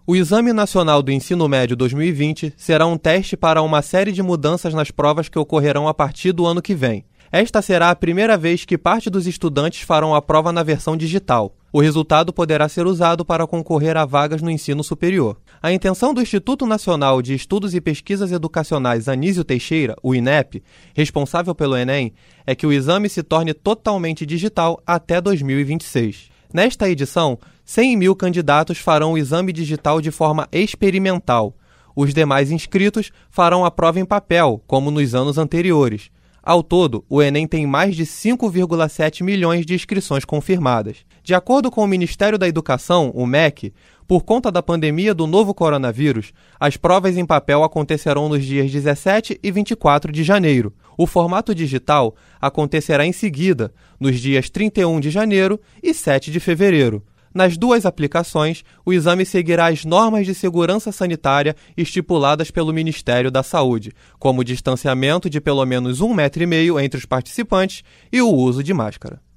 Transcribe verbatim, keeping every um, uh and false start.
O Exame Nacional do Ensino Médio dois mil e vinte será um teste para uma série de mudanças nas provas que ocorrerão a partir do ano que vem. Esta será a primeira vez que parte dos estudantes farão a prova na versão digital. O resultado poderá ser usado para concorrer a vagas no ensino superior. A intenção do Instituto Nacional de Estudos e Pesquisas Educacionais Anísio Teixeira, o INEP, responsável pelo Enem, é que o exame se torne totalmente digital até dois mil e vinte e seis. Nesta edição, cem mil candidatos farão o exame digital de forma experimental. Os demais inscritos farão a prova em papel, como nos anos anteriores. Ao todo, o Enem tem mais de cinco vírgula sete milhões de inscrições confirmadas. De acordo com o Ministério da Educação, o M E C, por conta da pandemia do novo coronavírus, as provas em papel acontecerão nos dias dezessete e vinte e quatro de janeiro. O formato digital acontecerá em seguida, nos dias trinta e um de janeiro e sete de fevereiro. Nas duas aplicações, o exame seguirá as normas de segurança sanitária estipuladas pelo Ministério da Saúde, como o distanciamento de pelo menos um metro e meio entre os participantes e o uso de máscara.